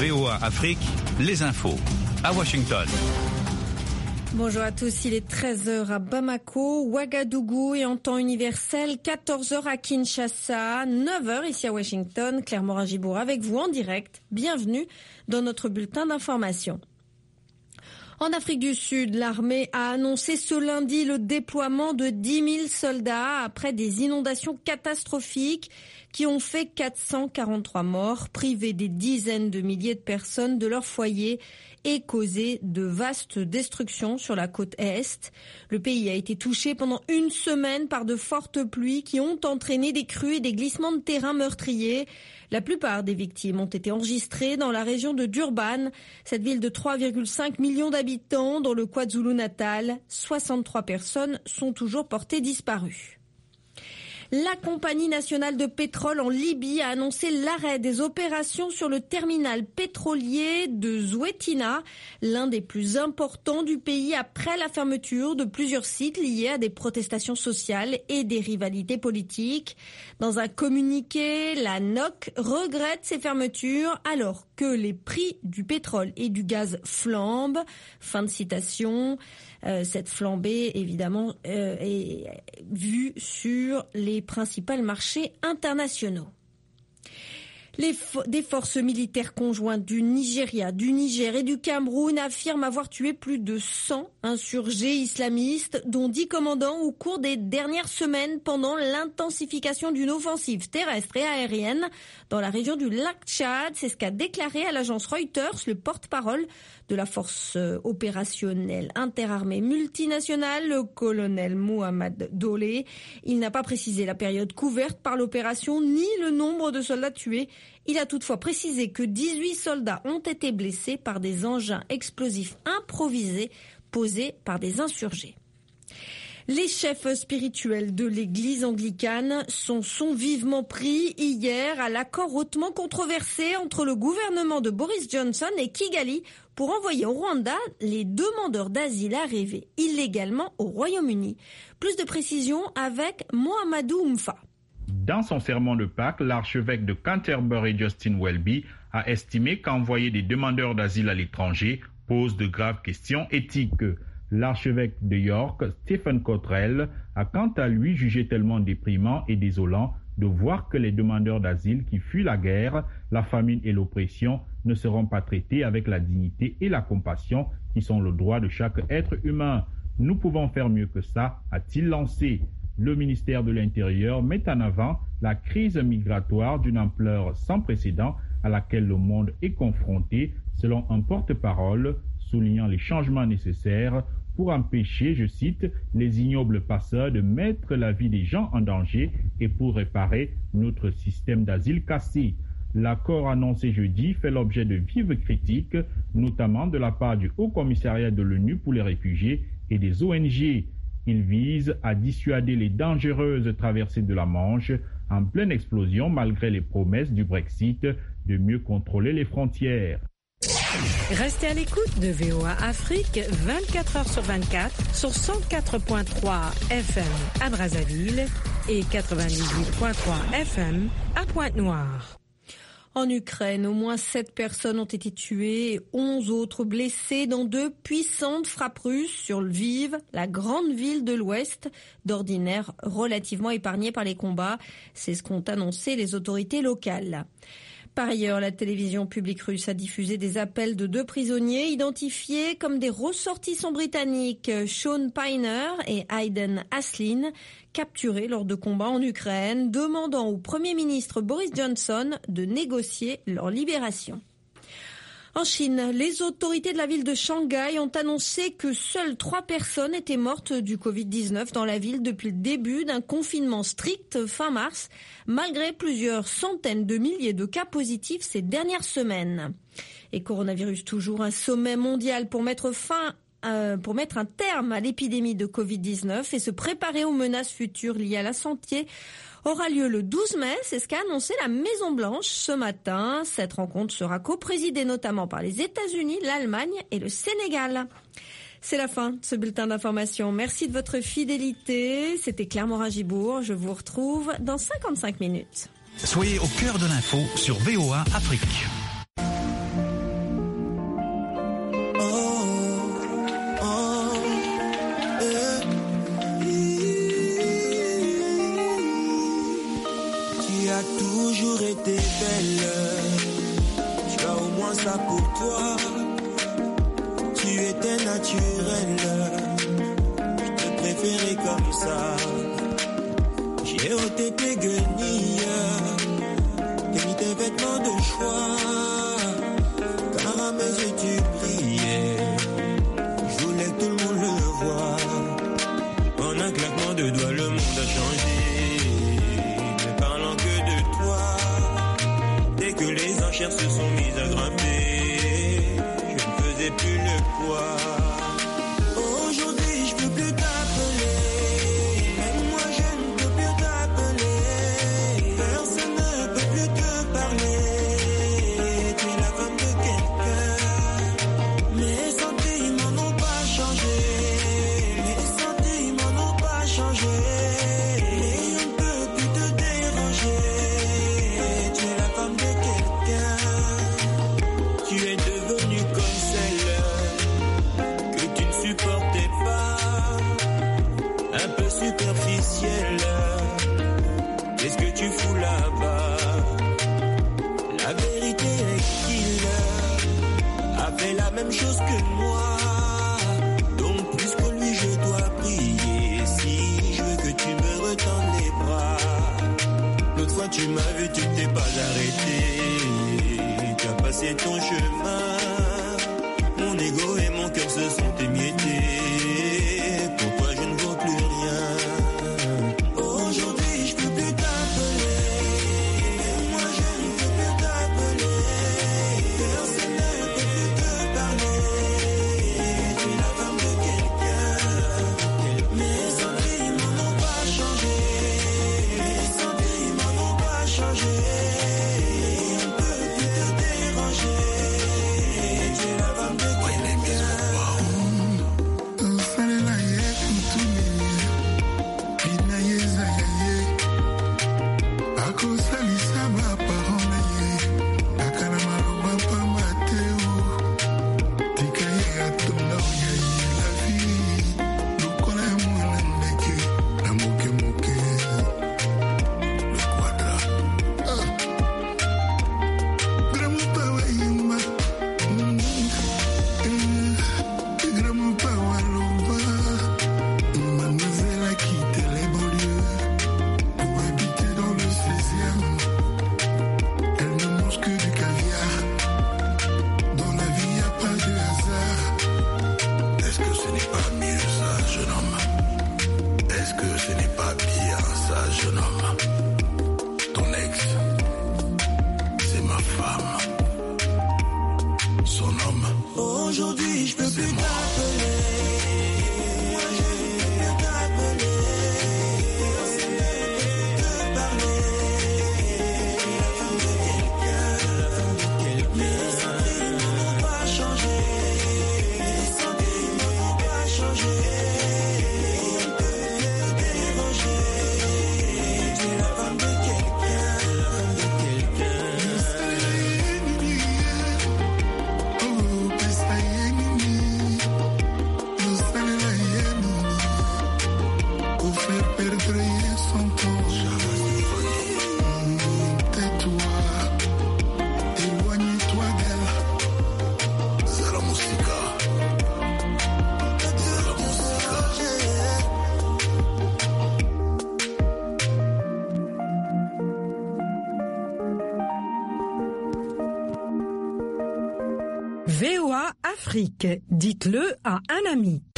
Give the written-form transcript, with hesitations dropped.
VOA Afrique, les infos. À Washington. Bonjour à tous, il est 13h à Bamako, Ouagadougou et en temps universel, 14h à Kinshasa, 9h ici à Washington. Claire Morin-Gibour avec vous en direct. Bienvenue dans notre bulletin d'information. En Afrique du Sud, l'armée a annoncé ce lundi le déploiement de 10 000 soldats après des inondations catastrophiques qui ont fait 443 morts, privé des dizaines de milliers de personnes de leur foyer et causé de vastes destructions sur la côte Est. Le pays a été touché pendant une semaine par de fortes pluies qui ont entraîné des crues et des glissements de terrain meurtriers. La plupart des victimes ont été enregistrées dans la région de Durban, cette ville de 3,5 millions d'habitants dans le KwaZulu-Natal. 63 personnes sont toujours portées disparues. La compagnie nationale de pétrole en Libye a annoncé l'arrêt des opérations sur le terminal pétrolier de Zouétina, l'un des plus importants du pays après la fermeture de plusieurs sites liés à des protestations sociales et des rivalités politiques. Dans un communiqué, la NOC regrette ces fermetures alors que les prix du pétrole et du gaz flambent. Fin de citation. Cette flambée, évidemment, est vue sur les principaux marchés internationaux. Des forces militaires conjointes du Nigeria, du Niger et du Cameroun affirment avoir tué plus de 100 insurgés islamistes, dont 10 commandants au cours des dernières semaines pendant l'intensification d'une offensive terrestre et aérienne dans la région du lac Tchad. C'est ce qu'a déclaré à l'agence Reuters le porte-parole de la force opérationnelle interarmée multinationale, le colonel Mohamed Dolé. Il n'a pas précisé la période couverte par l'opération ni le nombre de soldats tués. Il a toutefois précisé que 18 soldats ont été blessés par des engins explosifs improvisés posés par des insurgés. Les chefs spirituels de l'église anglicane sont vivement pris hier à l'accord hautement controversé entre le gouvernement de Boris Johnson et Kigali pour envoyer au Rwanda les demandeurs d'asile arrivés illégalement au Royaume-Uni. Plus de précisions avec Mohamedou Mfa. Dans son sermon de Pâques, l'archevêque de Canterbury, Justin Welby, a estimé qu'envoyer des demandeurs d'asile à l'étranger pose de graves questions éthiques. L'archevêque de York, Stephen Cottrell, a quant à lui jugé tellement déprimant et désolant de voir que les demandeurs d'asile qui fuient la guerre, la famine et l'oppression ne seront pas traités avec la dignité et la compassion qui sont le droit de chaque être humain. Nous pouvons faire mieux que ça, a-t-il lancé. Le ministère de l'Intérieur met en avant la crise migratoire d'une ampleur sans précédent à laquelle le monde est confronté, selon un porte-parole, soulignant les changements nécessaires pour empêcher, je cite, les ignobles passeurs de mettre la vie des gens en danger et pour réparer notre système d'asile cassé. L'accord annoncé jeudi fait l'objet de vives critiques, notamment de la part du Haut Commissariat de l'ONU pour les réfugiés et des ONG. Il vise à dissuader les dangereuses traversées de la Manche en pleine explosion malgré les promesses du Brexit de mieux contrôler les frontières. Restez à l'écoute de VOA Afrique 24h sur 24 sur 104.3 FM à Brazzaville et 98.3 FM à Pointe-Noire. En Ukraine, au moins 7 personnes ont été tuées et 11 autres blessées dans 2 puissantes frappes russes sur Lviv, la grande ville de l'Ouest, d'ordinaire relativement épargnée par les combats. C'est ce qu'ont annoncé les autorités locales. Par ailleurs, la télévision publique russe a diffusé des appels de 2 prisonniers identifiés comme des ressortissants britanniques, Sean Piner et Hayden Aslin, capturés lors de combats en Ukraine, demandant au Premier ministre Boris Johnson de négocier leur libération. En Chine, les autorités de la ville de Shanghai ont annoncé que seules 3 personnes étaient mortes du Covid-19 dans la ville depuis le début d'un confinement strict fin mars, malgré plusieurs centaines de milliers de cas positifs ces dernières semaines. Et coronavirus toujours, un sommet mondial pour mettre un terme à l'épidémie de Covid-19 et se préparer aux menaces futures liées à la santé aura lieu le 12 mai, c'est ce qu'a annoncé la Maison-Blanche ce matin. Cette rencontre sera coprésidée notamment par les États-Unis, l'Allemagne et le Sénégal. C'est la fin de ce bulletin d'information. Merci de votre fidélité. C'était Claire Morin-Gibour. Je vous retrouve dans 55 minutes. Soyez au cœur de l'info sur VOA Afrique. toujours été belle. Tu as au moins ça pour toi. Tu étais naturelle. Je te préférais comme ça. J'ai ôté tes guenilles, t'as mis tes vêtements de choix. Car à mes yeux tu brillais. Je voulais que tout le monde le voie. En un claquement de doigts, le monde a changé. Ne parlant que de toi. Dès que les enchères se sont mises à grimper, je ne faisais plus le poids. Aujourd'hui, je peux plus t'appeler. Même moi, je ne peux plus t'appeler. Personne ne peut plus te parler. Tu es la femme de quelqu'un. Mes sentiments n'ont pas changé. Mes sentiments n'ont pas changé. Et on ne peut plus te déranger. Tu es la femme de quelqu'un. Tu es devenue comme celle que tu ne supportais pas. Un peu superficielle. Qu'est-ce que tu fous là-bas? La vérité est qu'il a fait la même chose que moi. Donc plus que lui je dois prier. Si je veux que tu me retendes les bras. L'autre fois tu m'as vu, tu t'es pas arrêté. Tu as passé ton chemin. Mon ego et mon cœur se sont émiettés. Pour toi je ne vaux plus rien. Aujourd'hui je peux plus t'appeler. Moi je ne peux plus t'appeler. Personne ne peut plus te parler. Tu es la femme de quelqu'un. Mes sentiments n'ont pas changé. Mes sentiments n'ont pas changé. On ne peut plus te déranger. Tu es la femme de quelqu'un. Aujourd'hui, je peux plus t'appeler. Moi, je ne peux plus t'appeler. Personne ne peut te parler. La femme de quelqu'un. Mes sentiments n'ont pas changé. Mes sentiments n'ont pas changé. On ne peut plus te déranger. Tu es la femme de quelqu'un. La femme de quelqu'un. VOA Afrique, dites-le à un ami.